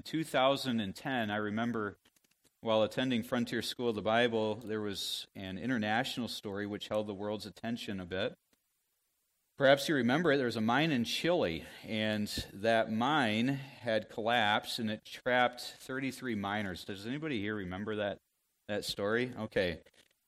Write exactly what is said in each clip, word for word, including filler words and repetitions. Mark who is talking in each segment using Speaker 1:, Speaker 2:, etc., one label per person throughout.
Speaker 1: two thousand ten, I remember while attending Frontier School of the Bible, there was an international story which held the world's attention a bit. Perhaps you remember it. There was a mine in Chile, and that mine had collapsed, and it trapped thirty-three miners. Does anybody here remember that, that story? Okay.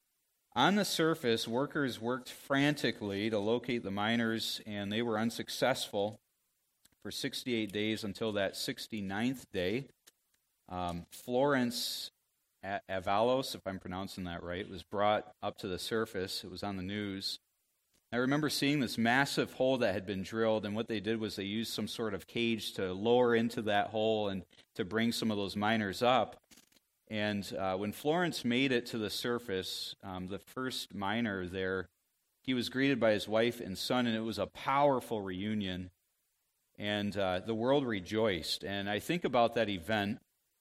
Speaker 1: On the surface, workers worked frantically to locate the miners, and they were unsuccessful for sixty-eight days until that sixty-ninth day. Um, Florence Avalos, if I'm pronouncing that right, was brought up to the surface. It was on the news. I remember seeing this massive hole that had been drilled, and what they did was they used some sort of cage to lower into that hole and to bring some of those miners up. And uh, when Florence made it to the surface, um, the first miner there, he was greeted by his wife and son, and it was a powerful reunion. And uh, the world rejoiced. And I think about that event,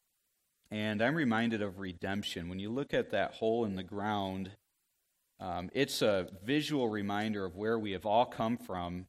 Speaker 1: and I'm reminded of redemption. When you look at that hole in the ground, um, it's a visual reminder of where we have all come from.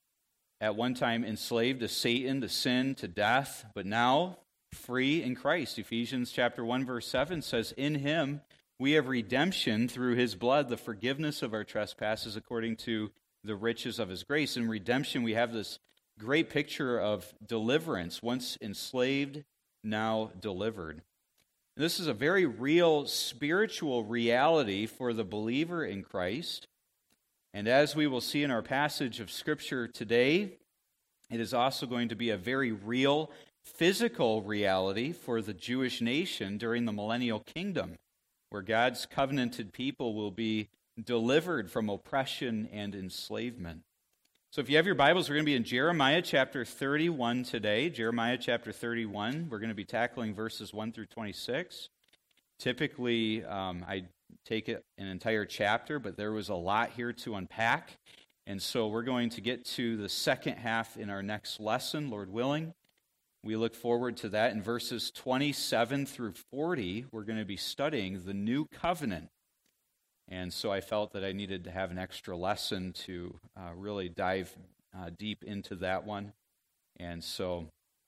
Speaker 1: At one time enslaved to Satan, to sin, to death, but now free in Christ. Ephesians chapter one verse seven says, "In him we have redemption through his blood, the forgiveness of our trespasses according to the riches of his grace." In redemption we have this great picture of deliverance, once enslaved, now delivered. This is a very real spiritual reality for the believer in Christ. And as we will see in our passage of Scripture today, it is also going to be a very real physical reality for the Jewish nation during the millennial kingdom, where God's covenanted people will be delivered from oppression and enslavement. So if you have your Bibles, we're going to be in Jeremiah chapter thirty-one today. Jeremiah chapter thirty-one. We're going to be tackling verses one through twenty-six. Typically, um, I take it an entire chapter, but there was a lot here to unpack. And so we're going to get to the second half in our next lesson, Lord willing. We look forward to that. In verses twenty-seven through forty, we're going to be studying the new covenant. And so I felt that I needed to have an extra lesson to uh, really dive uh, deep into that one. And so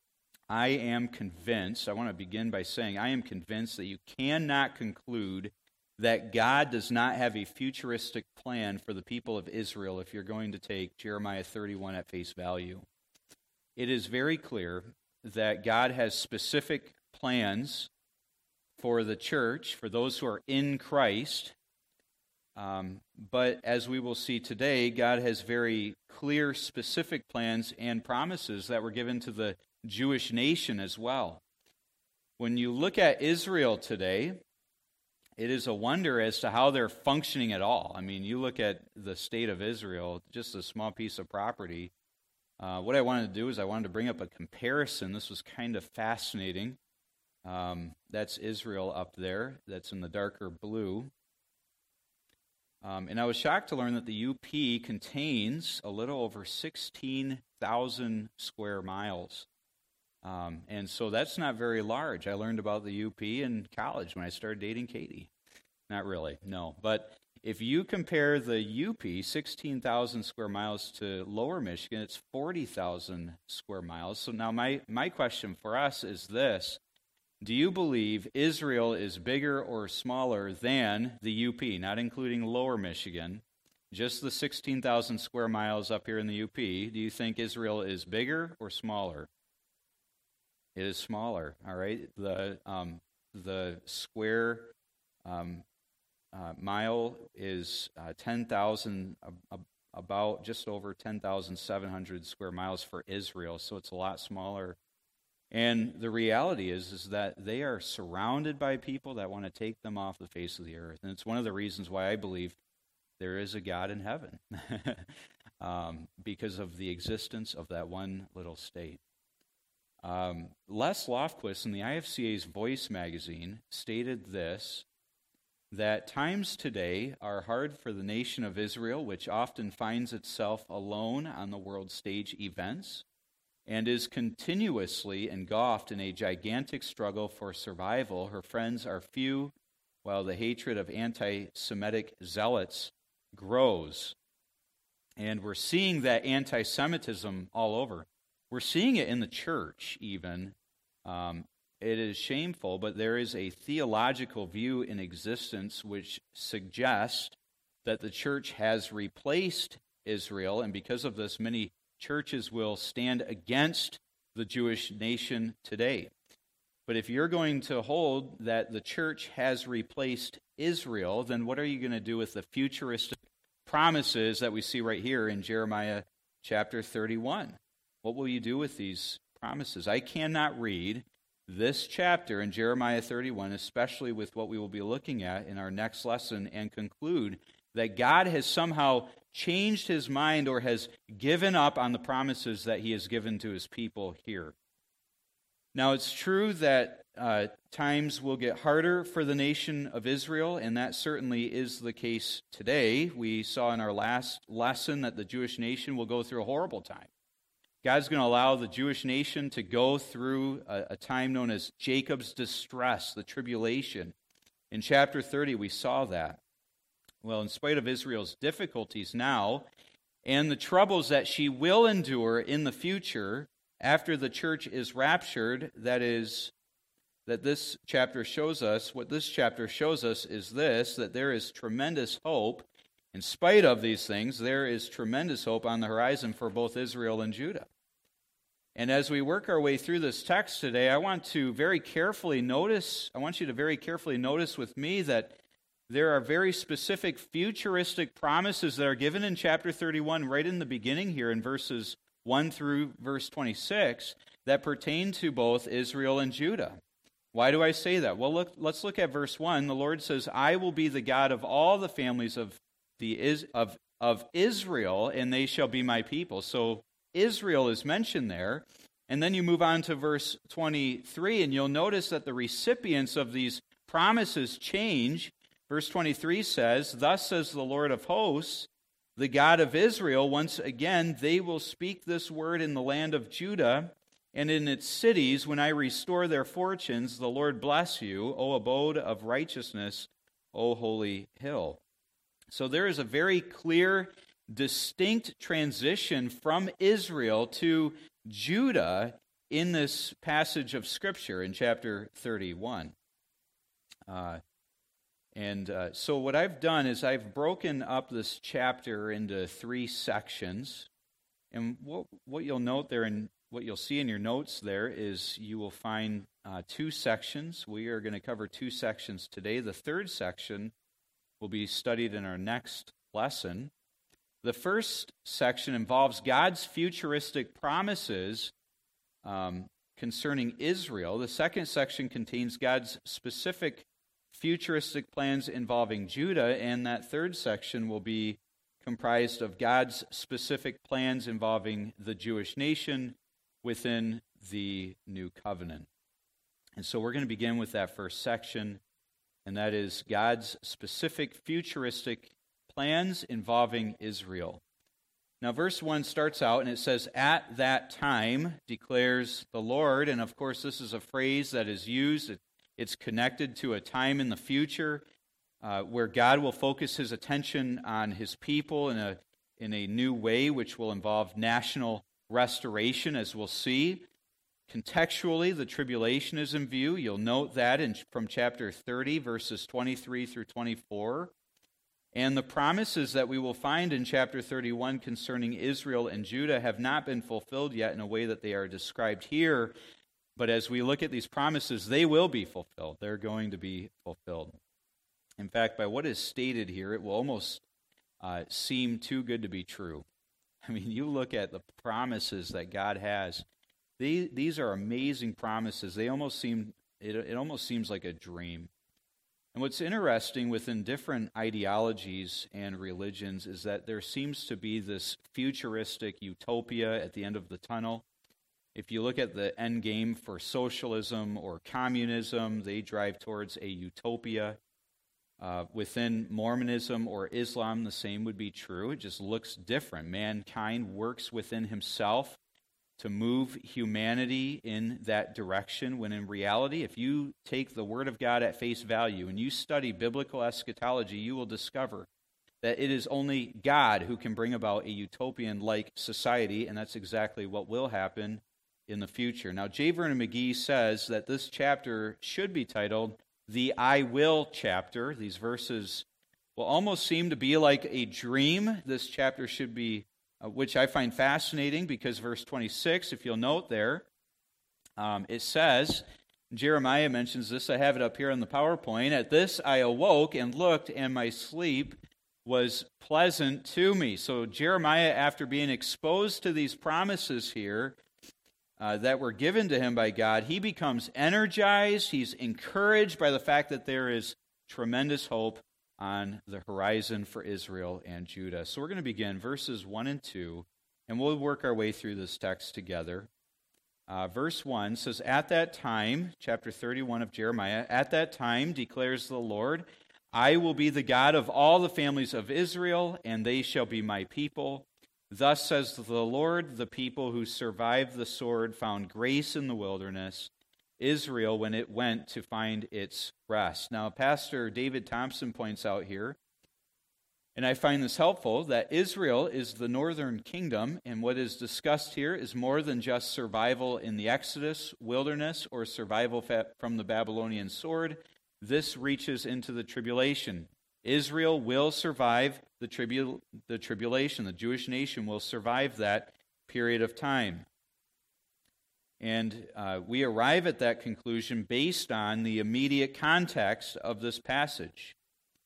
Speaker 1: I am convinced, I want to begin by saying, I am convinced that you cannot conclude that God does not have a futuristic plan for the people of Israel if you're going to take Jeremiah thirty-one at face value. It is very clear that God has specific plans for the church, for those who are in Christ. Um, but as we will see today, God has very clear, specific plans and promises that were given to the Jewish nation as well. When you look at Israel today, it is a wonder as to how they're functioning at all. I mean, you look at the state of Israel, just a small piece of property. Uh, what I wanted to do is I wanted to bring up a comparison. This was kind of fascinating. Um, that's Israel up there. That's in the darker blue. Um, and I was shocked to learn that the U P contains a little over sixteen thousand square miles. Um, and so that's not very large. I learned about the U P in college when I started dating Katie. Not really, no. But if you compare the U P, sixteen thousand square miles, to Lower Michigan, it's forty thousand square miles. So now my, my question for us is this. Do you believe Israel is bigger or smaller than the U P, not including Lower Michigan, just the sixteen thousand square miles up here in the U P? Do you think Israel is bigger or smaller? It is smaller, all right? The um, the square um, uh, mile is uh, ten thousand, uh, about just over ten thousand seven hundred square miles for Israel, so it's a lot smaller. And the reality is, is that they are surrounded by people that want to take them off the face of the earth. And it's one of the reasons why I believe there is a God in heaven, um, because of the existence of that one little state. Um, Les Lofquist in the I F C A's Voice magazine stated this, that times today are hard for the nation of Israel, which often finds itself alone on the world stage events, and is continuously engulfed in a gigantic struggle for survival. Her friends are few, while the hatred of anti-Semitic zealots grows. And we're seeing that anti-Semitism all over. We're seeing it in the church even. Um, it is shameful, but there is a theological view in existence which suggests that the church has replaced Israel, and because of this, many churches will stand against the Jewish nation today. But if you're going to hold that the church has replaced Israel, then what are you going to do with the futuristic promises that we see right here in Jeremiah chapter thirty-one? What will you do with these promises? I cannot read this chapter in Jeremiah thirty-one, especially with what we will be looking at in our next lesson, and conclude that God has somehow changed his mind or has given up on the promises that he has given to his people here. Now, it's true that uh, times will get harder for the nation of Israel, and that certainly is the case today. We saw in our last lesson that the Jewish nation will go through a horrible time. God's going to allow the Jewish nation to go through a, a time known as Jacob's distress, the tribulation. In chapter thirty, we saw that. Well, in spite of Israel's difficulties now and the troubles that she will endure in the future, after the church is raptured, that is, that this chapter shows us, what this chapter shows us is this, that there is tremendous hope. In spite of these things, there is tremendous hope on the horizon for both Israel and Judah. And as we work our way through this text today, I want to very carefully notice, I want you to very carefully notice with me that there are very specific futuristic promises that are given in chapter thirty-one, right in the beginning here in verses one through verse twenty-six, that pertain to both Israel and Judah. Why do I say that? Well, look, let's look at verse one. The Lord says, I will be the God of all the families of the of, of Israel, and they shall be my people. So Israel is mentioned there. And then you move on to verse twenty-three, and you'll notice that the recipients of these promises change. Verse twenty-three says, Thus says the Lord of hosts, the God of Israel, once again, they will speak this word in the land of Judah and in its cities when I restore their fortunes. The Lord bless you, O abode of righteousness, O holy hill. So there is a very clear, distinct transition from Israel to Judah in this passage of Scripture in chapter thirty-one. Uh, And uh, so what I've done is I've broken up this chapter into three sections. And what, what you'll note there and what you'll see in your notes there is you will find uh, two sections. We are going to cover two sections today. The third section will be studied in our next lesson. The first section involves God's futuristic promises um, concerning Israel. The second section contains God's specific futuristic plans involving Judah, and that third section will be comprised of God's specific plans involving the Jewish nation within the new covenant. And so we're going to begin with that first section, and that is God's specific futuristic plans involving Israel. Now, verse one starts out, and it says, At that time, declares the Lord, and of course this is a phrase that is used. It's connected to a time in the future uh, where God will focus his attention on his people in a in a new way, which will involve national restoration, as we'll see. Contextually, the tribulation is in view. You'll note that in, from chapter thirty, verses twenty-three through twenty-four. And the promises that we will find in chapter thirty-one concerning Israel and Judah have not been fulfilled yet in a way that they are described here. But as we look at these promises, they will be fulfilled. They're going to be fulfilled. In fact, by what is stated here, it will almost uh, seem too good to be true. I mean, you look at the promises that God has. They, these are amazing promises. They almost seem, it, it almost seems like a dream. And what's interesting within different ideologies and religions is that there seems to be this futuristic utopia at the end of the tunnel. If you look at the end game for socialism or communism, they drive towards a utopia. Uh, within Mormonism or Islam, the same would be true. It just looks different. Mankind works within himself to move humanity in that direction, when in reality, if you take the Word of God at face value and you study biblical eschatology, you will discover that it is only God who can bring about a utopian-like society, and that's exactly what will happen in the future. Now, J. Vernon McGee says that this chapter should be titled the I Will chapter. These verses will almost seem to be like a dream. This chapter should be, uh, which I find fascinating because verse twenty-six, if you'll note there, um, it says, Jeremiah mentions this, I have it up here on the PowerPoint, at this I awoke and looked, and my sleep was pleasant to me. So Jeremiah, after being exposed to these promises here uh, that were given to him by God, he becomes energized, he's encouraged by the fact that there is tremendous hope on the horizon for Israel and Judah. So we're going to begin verses one and two, and we'll work our way through this text together. Uh, verse one says, At that time, chapter thirty-one of Jeremiah, at that time declares the Lord, I will be the God of all the families of Israel, and they shall be my people. Thus says the Lord, the people who survived the sword found grace in the wilderness, Israel when it went to find its rest. Now, Pastor David Thompson points out here, and I find this helpful, that Israel is the northern kingdom, and what is discussed here is more than just survival in the Exodus wilderness or survival from the Babylonian sword. This reaches into the tribulation. Israel will survive the, tribu- the tribulation. The Jewish nation will survive that period of time. And uh, we arrive at that conclusion based on the immediate context of this passage.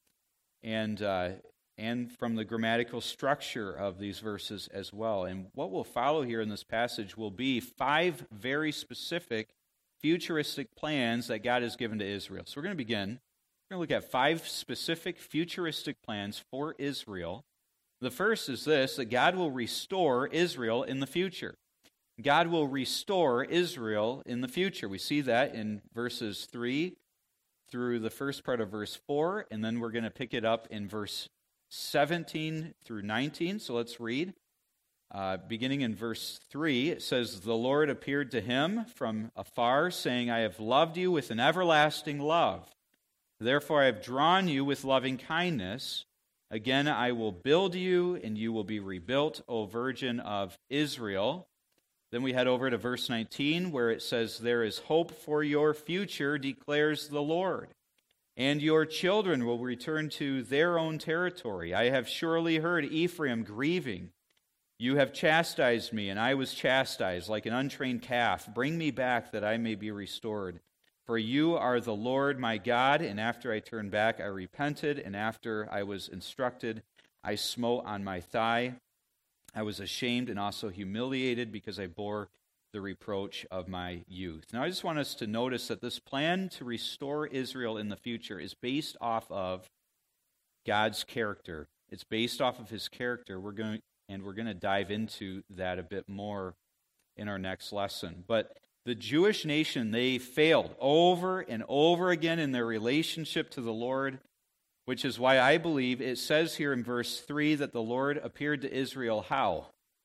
Speaker 1: And uh, and from the grammatical structure of these verses as well. And what will follow here in this passage will be five very specific futuristic plans that God has given to Israel. So we're going to begin. We're going to look at five specific futuristic plans for Israel. The first is this, that God will restore Israel in the future. God will restore Israel in the future. We see that in verses three through the first part of verse four, and then we're going to pick it up in verse seventeen through nineteen. So let's read. Uh, beginning in verse three, it says, The Lord appeared to him from afar, saying, I have loved you with an everlasting love. Therefore I have drawn you with loving kindness. Again I will build you, and you will be rebuilt, O Virgin of Israel. Then we head over to verse nineteen, where it says, There is hope for your future, declares the Lord. And your children will return to their own territory. I have surely heard Ephraim grieving. You have chastised me, and I was chastised like an untrained calf. Bring me back that I may be restored. For you are the Lord my God, and after I turned back I repented, and after I was instructed I smote on my thigh. I was ashamed and also humiliated because I bore the reproach of my youth. Now I just want us to notice that this plan to restore Israel in the future is based off of God's character. It's based off of his character. We're going and we're going to dive into that a bit more in our next lesson. But the Jewish nation, they failed over and over again in their relationship to the Lord, which is why I believe it says here in verse three that the Lord appeared to Israel how?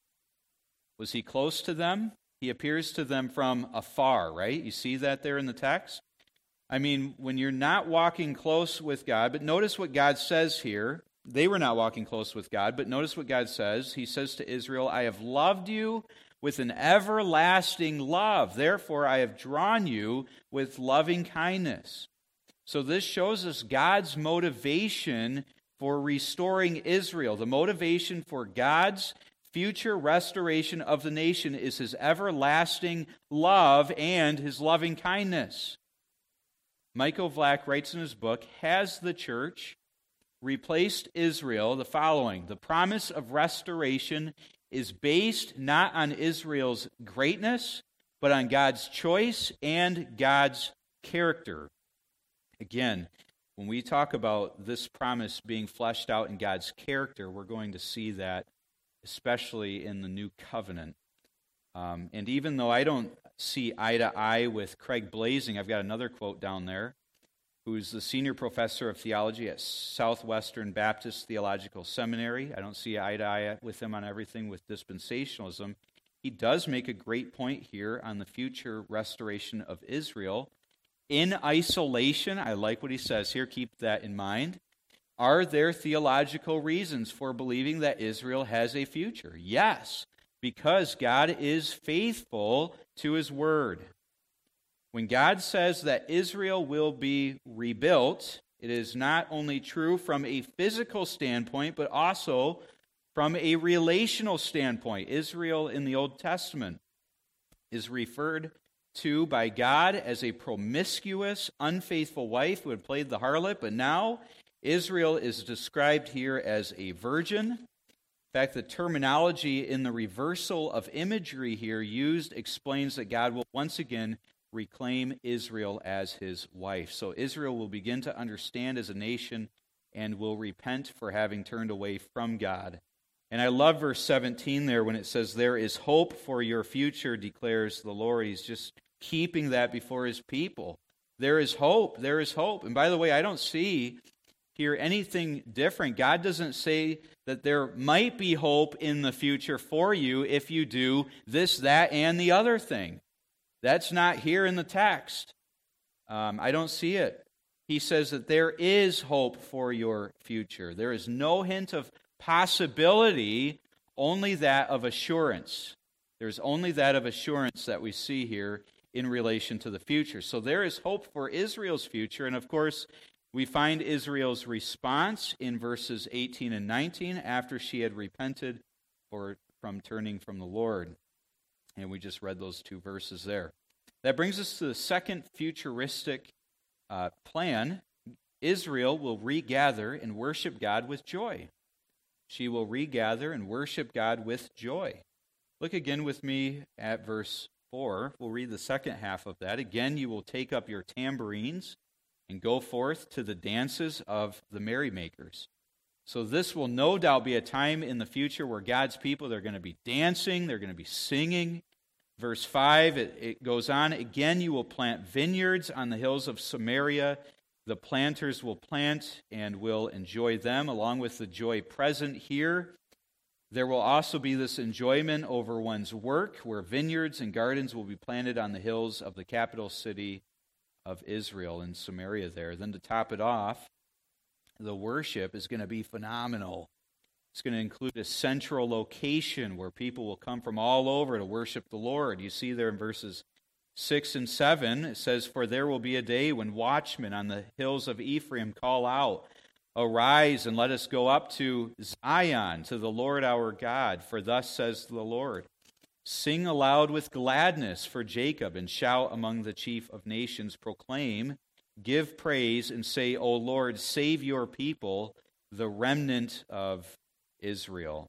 Speaker 1: Was he close to them? He appears to them from afar, right? You see that there in the text? I mean, when you're not walking close with God, but notice what God says here. They were not walking close with God, but notice what God says. He says to Israel, I have loved you with an everlasting love. Therefore, I have drawn you with loving kindness. So this shows us God's motivation for restoring Israel. The motivation for God's future restoration of the nation is his everlasting love and his loving kindness. Michael Vlack writes in his book, Has the church replaced Israel? The following: the promise of restoration is based not on Israel's greatness, but on God's choice and God's character. Again, when we talk about this promise being fleshed out in God's character, we're going to see that especially in the new covenant. Um, and even though I don't see eye to eye with Craig Blazing, I've got another quote down there, who's the senior professor of theology at Southwestern Baptist Theological Seminary. I don't see eye to eye with him on everything with dispensationalism. He does make a great point here on the future restoration of Israel. In isolation, I like what he says here, keep that in mind. Are there theological reasons for believing that Israel has a future? Yes, because God is faithful to his word. When God says that Israel will be rebuilt, it is not only true from a physical standpoint, but also from a relational standpoint. Israel in the Old Testament is referred to by God as a promiscuous, unfaithful wife who had played the harlot, but now Israel is described here as a virgin. In fact, the terminology in the reversal of imagery here used explains that God will once again reclaim Israel as his wife. So Israel will begin to understand as a nation and will repent for having turned away from God. And I love verse seventeen there when it says, "There is hope for your future, declares the Lord." He's just keeping that before his people. There is hope. There is hope. And by the way, I don't see here anything different. God doesn't say that there might be hope in the future for you if you do this, that, and the other thing. That's not here in the text. Um, I don't see it. He says that there is hope for your future. There is no hint of possibility, only that of assurance. There's only that of assurance that we see here in relation to the future. So there is hope for Israel's future, and of course, we find Israel's response in verses eighteen and nineteen after she had repented for, from turning from the Lord. And we just read those two verses there. That brings us to the second futuristic uh, plan. Israel will regather and worship God with joy. She will regather and worship God with joy. Look again with me at verse four. We'll read the second half of that. "Again, you will take up your tambourines and go forth to the dances of the merrymakers." So this will no doubt be a time in the future where God's people, they're going to be dancing, they're going to be singing. Verse five, it, it goes on, "Again you will plant vineyards on the hills of Samaria. The planters will plant and will enjoy them," along with the joy present here. There will also be this enjoyment over one's work, where vineyards and gardens will be planted on the hills of the capital city of Israel in Samaria there. Then to top it off, the worship is going to be phenomenal. It's going to include a central location where people will come from all over to worship the Lord. You see there in verses six and seven, it says, "For there will be a day when watchmen on the hills of Ephraim call out, 'Arise and let us go up to Zion, to the Lord our God. For thus says the Lord, sing aloud with gladness for Jacob, and shout among the chief of nations. Proclaim, give praise, and say, O Lord, save your people, the remnant of Israel.'"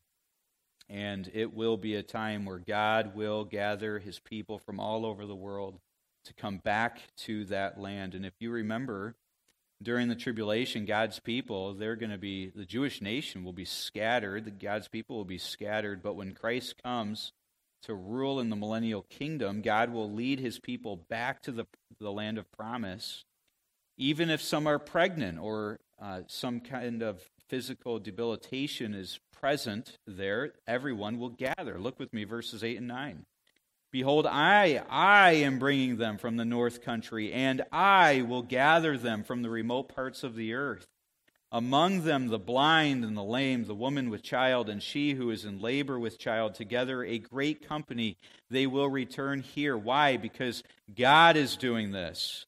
Speaker 1: And it will be a time where God will gather his people from all over the world to come back to that land. And if you remember, during the tribulation, God's people, they're going to be, the Jewish nation will be scattered. God's people will be scattered. But when Christ comes to rule in the millennial kingdom, God will lead his people back to the, the land of promise, even if some are pregnant or uh, some kind of physical debilitation is present there. Everyone will gather. Look with me, verses eight and nine. "Behold, I, I am bringing them from the north country, and I will gather them from the remote parts of the earth. Among them the blind and the lame, the woman with child, and she who is in labor with child, together a great company. They will return here." Why? Because God is doing this.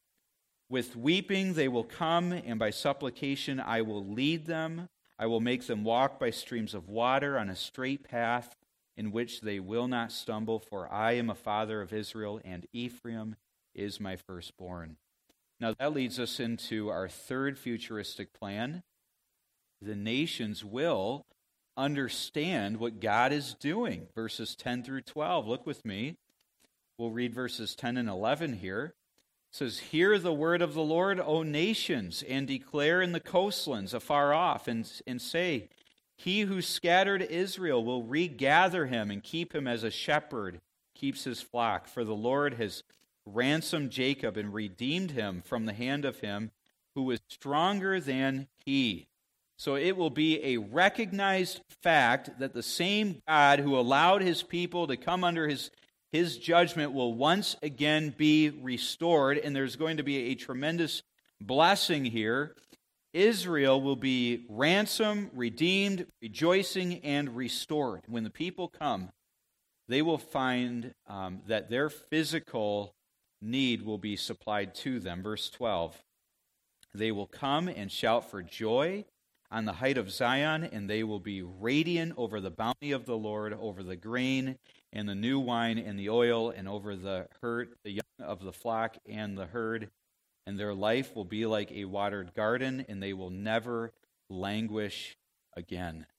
Speaker 1: "With weeping they will come, and by supplication I will lead them. I will make them walk by streams of water on a straight path in which they will not stumble, for I am a father of Israel, and Ephraim is my firstborn." Now that leads us into our third futuristic plan. The nations will understand what God is doing. Verses ten through twelve. Look with me. We'll read verses ten and eleven here. It says, "Hear the word of the Lord, O nations, and declare in the coastlands afar off, and, and say, He who scattered Israel will regather him and keep him as a shepherd keeps his flock. For the Lord has ransomed Jacob and redeemed him from the hand of him who is stronger than he." So it will be a recognized fact that the same God who allowed his people to come under his His judgment will once again be restored, and there's going to be a tremendous blessing here. Israel will be ransomed, redeemed, rejoicing, and restored. When the people come, they will find um, that their physical need will be supplied to them. Verse twelve, they will come and shout for joy on the height of Zion, and they will be radiant over the bounty of the Lord, over the grain and the new wine and the oil, and over the herd, the young of the flock and the herd. And their life will be like a watered garden, and they will never languish again.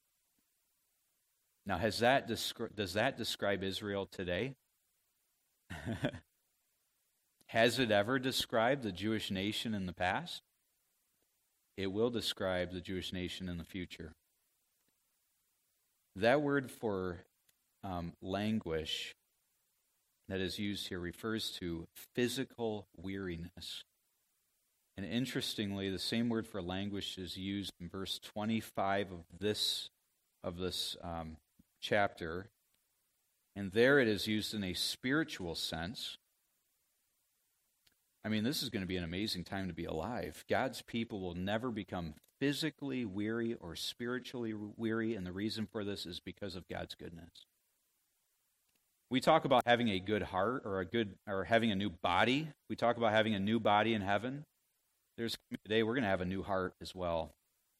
Speaker 1: Now, has that descri- does that describe Israel today? Has it ever described the Jewish nation in the past? It will describe the Jewish nation in the future. That word for um, languish that is used here refers to physical weariness. And interestingly, the same word for languish is used in verse twenty-five of this of this um, chapter, and there it is used in a spiritual sense. I mean, this is going to be an amazing time to be alive. God's people will never become physically weary or spiritually weary, and the reason for this is because of God's goodness. We talk about having a good heart or a good or having a new body. We talk about having a new body in heaven. There's today we're going to have a new heart as well.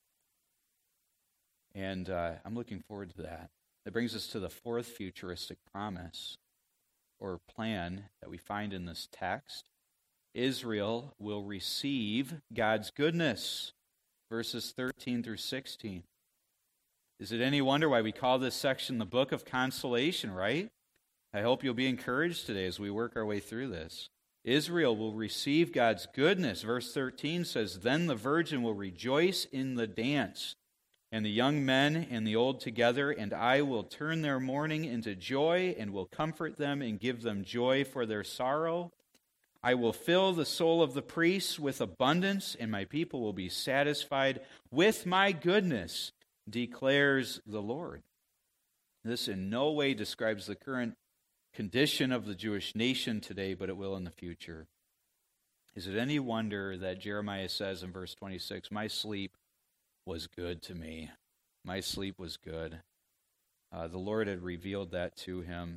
Speaker 1: And uh, I'm looking forward to that. That brings us to the fourth futuristic promise or plan that we find in this text. Israel will receive God's goodness. Verses thirteen through sixteen. Is it any wonder why we call this section the book of consolation, right? I hope you'll be encouraged today as we work our way through this. Israel will receive God's goodness. Verse thirteen says, "Then the virgin will rejoice in the dance, and the young men and the old together, and I will turn their mourning into joy, and will comfort them and give them joy for their sorrow. I will fill the soul of the priests with abundance, and my people will be satisfied with my goodness, declares the Lord." This in no way describes the current condition of the Jewish nation today, but it will in the future. Is it any wonder that Jeremiah says in verse twenty-six, "My sleep was good to me. My sleep was good." Uh, the Lord had revealed that to him.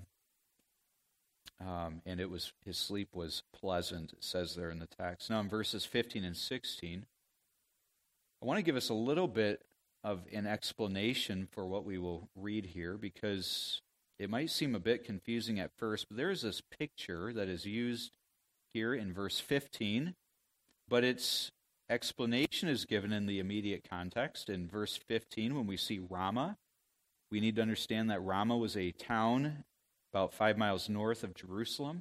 Speaker 1: Um, and it was his sleep was pleasant, it says there in the text. Now in verses fifteen and sixteen, I want to give us a little bit of an explanation for what we will read here, because it might seem a bit confusing at first, but there is this picture that is used here in verse fifteen, but its explanation is given in the immediate context. In verse fifteen, when we see Ramah, we need to understand that Ramah was a town about five miles north of Jerusalem.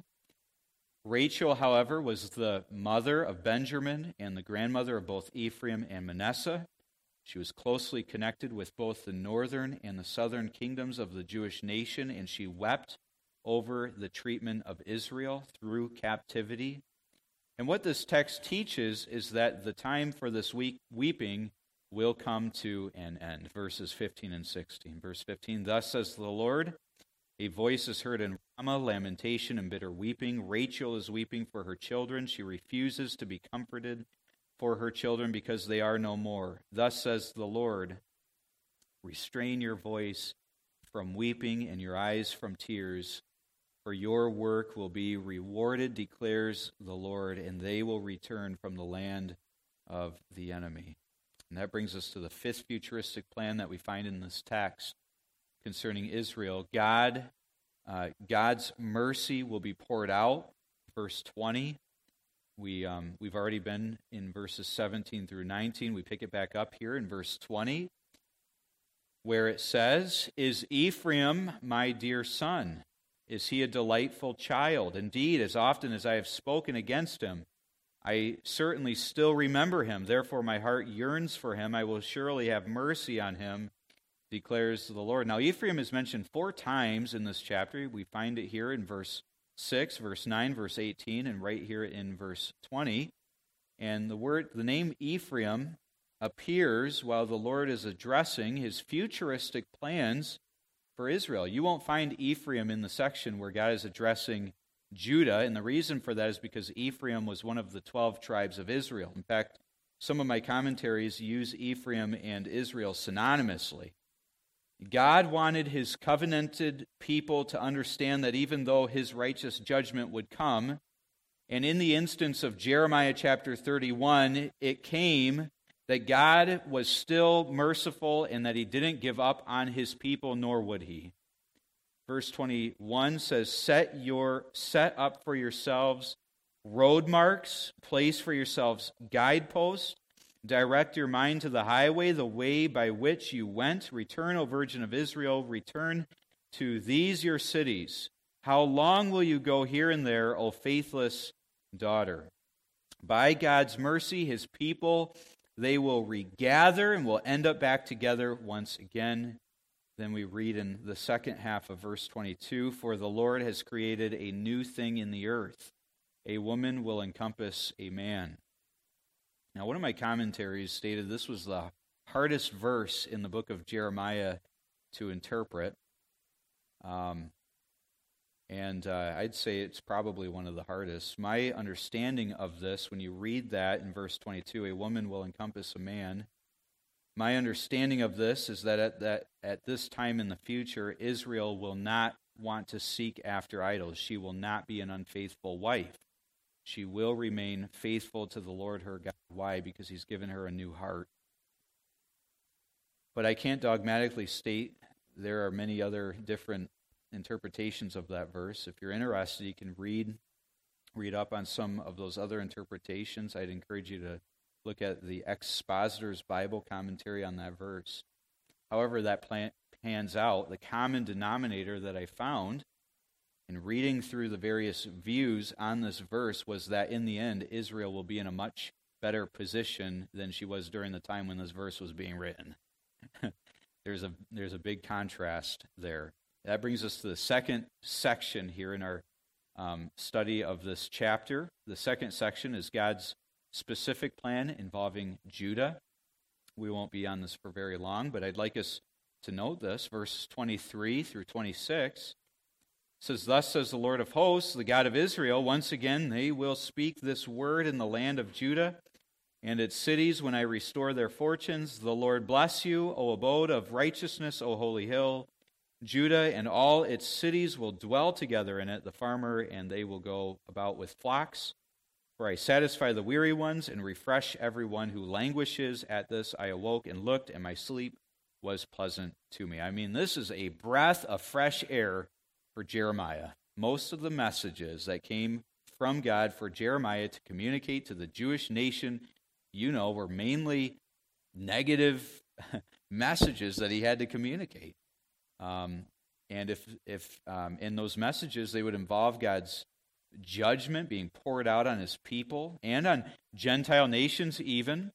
Speaker 1: Rachel, however, was the mother of Benjamin and the grandmother of both Ephraim and Manasseh. She was closely connected with both the northern and the southern kingdoms of the Jewish nation, and she wept over the treatment of Israel through captivity. And what this text teaches is that the time for this week weeping will come to an end. Verses fifteen and sixteen. Verse fifteen, "Thus says the Lord, a voice is heard in Ramah, lamentation and bitter weeping. Rachel is weeping for her children. She refuses to be comforted for her children because they are no more. Thus says the Lord, restrain your voice from weeping and your eyes from tears, for your work will be rewarded, declares the Lord, and they will return from the land of the enemy." And that brings us to the fifth futuristic plan that we find in this text concerning Israel. God, uh, God's mercy will be poured out. Verse twenty. We, um, we've already been in verses seventeen through nineteen. We pick it back up here in verse twenty, where it says, "Is Ephraim my dear son? Is he a delightful child? Indeed, as often as I have spoken against him, I certainly still remember him. Therefore my heart yearns for him. I will surely have mercy on him, declares the Lord." Now Ephraim is mentioned four times in this chapter. We find it here in verse six, verse nine, verse eighteen, and right here in verse twenty. And the word, the name Ephraim appears while the Lord is addressing his futuristic plans for Israel. You won't find Ephraim in the section where God is addressing Judah, and the reason for that is because Ephraim was one of the twelve tribes of Israel. In fact, some of my commentaries use Ephraim and Israel synonymously. God wanted his covenanted people to understand that even though his righteous judgment would come, and in the instance of Jeremiah chapter thirty-one, it came that God was still merciful and that he didn't give up on his people, nor would he. Verse twenty-one says, Set your set up for yourselves road marks, place for yourselves guideposts, direct your mind to the highway, the way by which you went. Return, O Virgin of Israel, return to these your cities. How long will you go here and there, O faithless daughter? By God's mercy, his people, they will regather and will end up back together once again. Then we read in the second half of verse twenty-two, For the Lord has created a new thing in the earth. A woman will encompass a man. Now, one of my commentaries stated this was the hardest verse in the book of Jeremiah to interpret. Um, and uh, I'd say it's probably one of the hardest. My understanding of this, when you read that in verse twenty-two, a woman will encompass a man, my understanding of this is that at, that at this time in the future, Israel will not want to seek after idols. She will not be an unfaithful wife. She will remain faithful to the Lord her God. Why? Because he's given her a new heart. But I can't dogmatically state there are many other different interpretations of that verse. If you're interested, you can read read up on some of those other interpretations. I'd encourage you to look at the Expositor's Bible commentary on that verse. However that plan, pans out, the common denominator that I found in reading through the various views on this verse was that in the end, Israel will be in a much better position than she was during the time when this verse was being written. there's a there's a big contrast there. That brings us to the second section here in our um, study of this chapter. The second section is God's specific plan involving Judah. We won't be on this for very long, but I'd like us to note this. Verses twenty-three through twenty-six says, Thus says the Lord of hosts, the God of Israel, once again they will speak this word in the land of Judah and its cities when I restore their fortunes. The Lord bless you, O abode of righteousness, O holy hill. Judah and all its cities will dwell together in it, the farmer and they will go about with flocks. For I satisfy the weary ones and refresh everyone who languishes. At this I awoke and looked, and my sleep was pleasant to me. I mean, this is a breath of fresh air for Jeremiah. Most of the messages that came from God for Jeremiah to communicate to the Jewish nation, you know, were mainly negative messages that he had to communicate. Um, and if, if um, in those messages they would involve God's judgment being poured out on his people and on Gentile nations even.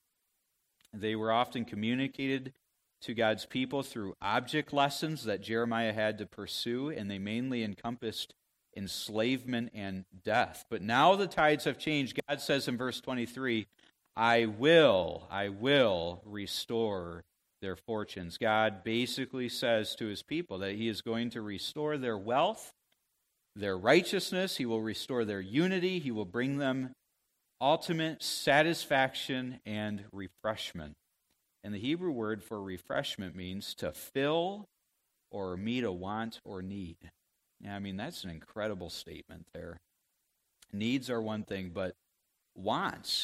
Speaker 1: They were often communicated to God's people through object lessons that Jeremiah had to pursue, and they mainly encompassed enslavement and death. But now the tides have changed. God says in verse twenty-three, I will, I will restore their fortunes. God basically says to his people that he is going to restore their wealth, their righteousness. He will restore their unity. He will bring them ultimate satisfaction and refreshment. And the Hebrew word for refreshment means to fill or meet a want or need. I mean, that's an incredible statement there. Needs are one thing, but wants.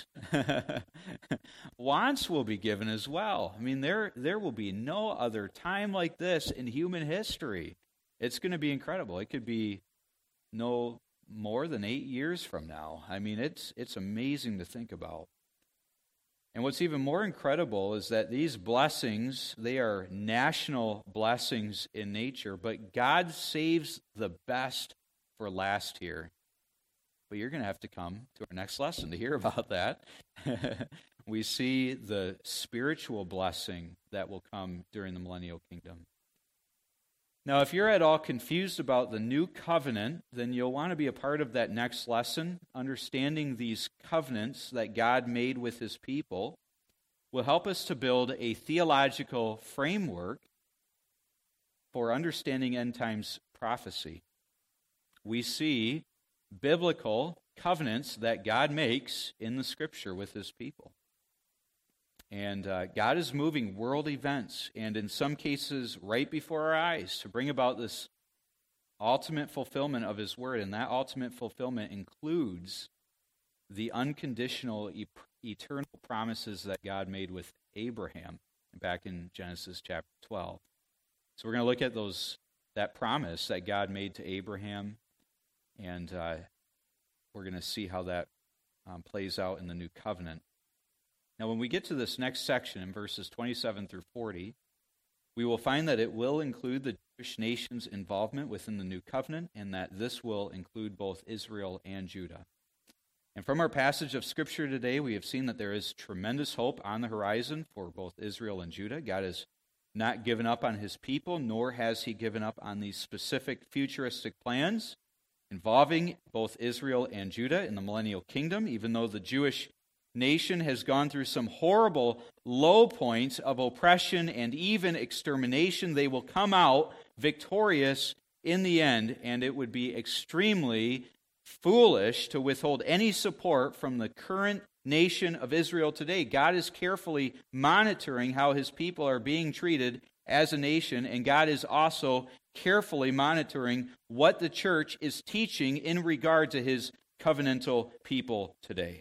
Speaker 1: Wants will be given as well. I mean, there, there will be no other time like this in human history. It's going to be incredible. It could be no more than eight years from now. I mean, it's it's amazing to think about. And what's even more incredible is that these blessings, they are national blessings in nature, but God saves the best for last here. But you're going to have to come to our next lesson to hear about that. We see the spiritual blessing that will come during the millennial kingdom. Now, if you're at all confused about the new covenant, then you'll want to be a part of that next lesson. Understanding these covenants that God made with his people will help us to build a theological framework for understanding end times prophecy. We see biblical covenants that God makes in the Scripture with his people. And uh, God is moving world events, and in some cases right before our eyes, to bring about this ultimate fulfillment of His Word. And that ultimate fulfillment includes the unconditional, e- eternal promises that God made with Abraham back in Genesis chapter twelve. So we're going to look at those that promise that God made to Abraham, and uh, we're going to see how that um, plays out in the new covenant. Now, when we get to this next section in verses twenty-seven through forty, we will find that it will include the Jewish nation's involvement within the new covenant, and that this will include both Israel and Judah. And from our passage of Scripture today, we have seen that there is tremendous hope on the horizon for both Israel and Judah. God has not given up on His people, nor has He given up on these specific futuristic plans involving both Israel and Judah in the millennial kingdom, even though the Jewish nation has gone through some horrible low points of oppression and even extermination. They will come out victorious in the end, and it would be extremely foolish to withhold any support from the current nation of Israel today. God is carefully monitoring how His people are being treated as a nation, and God is also carefully monitoring what the church is teaching in regard to His covenantal people today.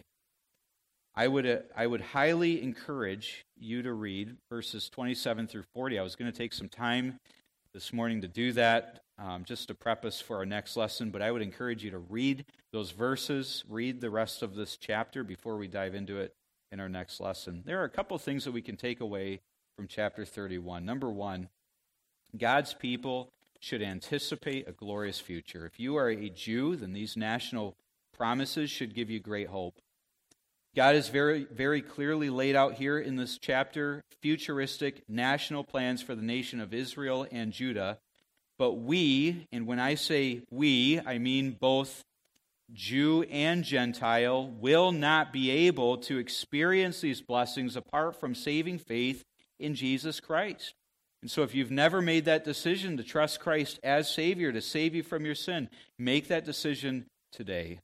Speaker 1: I would uh, I would highly encourage you to read verses twenty-seven through forty. I was going to take some time this morning to do that, um, just to prep us for our next lesson, but I would encourage you to read those verses, read the rest of this chapter before we dive into it in our next lesson. There are a couple things that we can take away from chapter thirty-one. Number one, God's people should anticipate a glorious future. If you are a Jew, then these national promises should give you great hope. God has very, very clearly laid out here in this chapter futuristic national plans for the nation of Israel and Judah. But we, and when I say we, I mean both Jew and Gentile, will not be able to experience these blessings apart from saving faith in Jesus Christ. And so if you've never made that decision to trust Christ as Savior, to save you from your sin, make that decision today.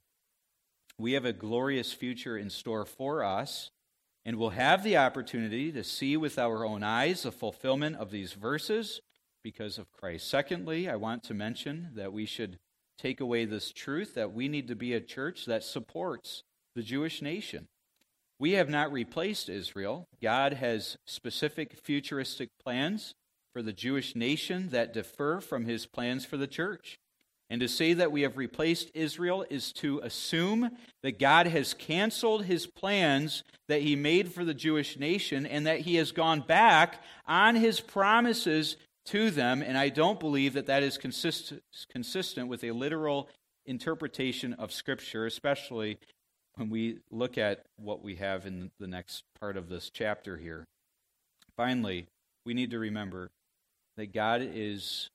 Speaker 1: We have a glorious future in store for us, and we'll have the opportunity to see with our own eyes the fulfillment of these verses because of Christ. Secondly, I want to mention that we should take away this truth that we need to be a church that supports the Jewish nation. We have not replaced Israel. God has specific futuristic plans for the Jewish nation that differ from His plans for the church. And to say that we have replaced Israel is to assume that God has canceled His plans that He made for the Jewish nation and that He has gone back on His promises to them. And I don't believe that that is consist- consistent with a literal interpretation of Scripture, especially when we look at what we have in the next part of this chapter here. Finally, we need to remember that God is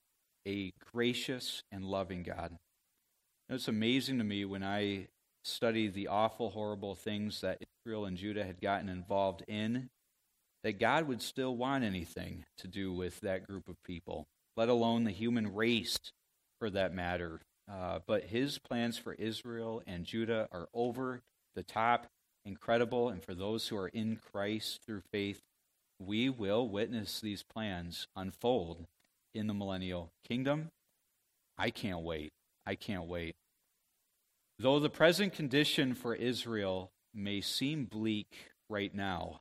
Speaker 1: a gracious and loving God. It's amazing to me when I study the awful, horrible things that Israel and Judah had gotten involved in, that God would still want anything to do with that group of people, let alone the human race for that matter. Uh, but His plans for Israel and Judah are over the top, incredible, and for those who are in Christ through faith, we will witness these plans unfold in the millennial kingdom. I can't wait. I can't wait. Though the present condition for Israel may seem bleak right now,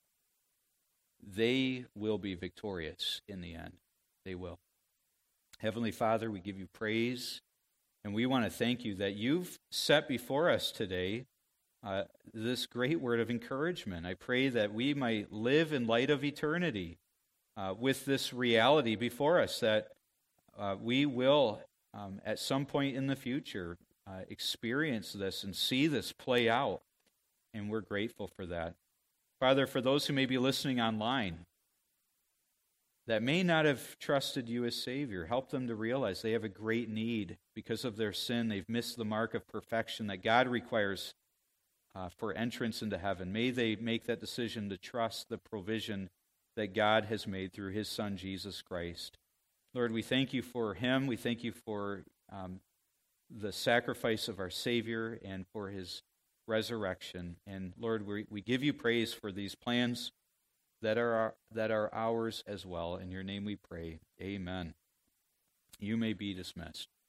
Speaker 1: they will be victorious in the end. They will. Heavenly Father, we give you praise, and we want to thank you that you've set before us today uh, this great word of encouragement. I pray that we might live in light of eternity uh, with this reality before us, that uh, we will, um, at some point in the future, uh, experience this and see this play out, and we're grateful for that. Father, for those who may be listening online that may not have trusted you as Savior, help them to realize they have a great need because of their sin. They've missed the mark of perfection that God requires uh, for entrance into heaven. May they make that decision to trust the provision that God has made through His Son, Jesus Christ. Lord, we thank you for Him. We thank you for um, the sacrifice of our Savior and for His resurrection. And Lord, we, we give you praise for these plans that are our, that are ours as well. In your name we pray. Amen. You may be dismissed.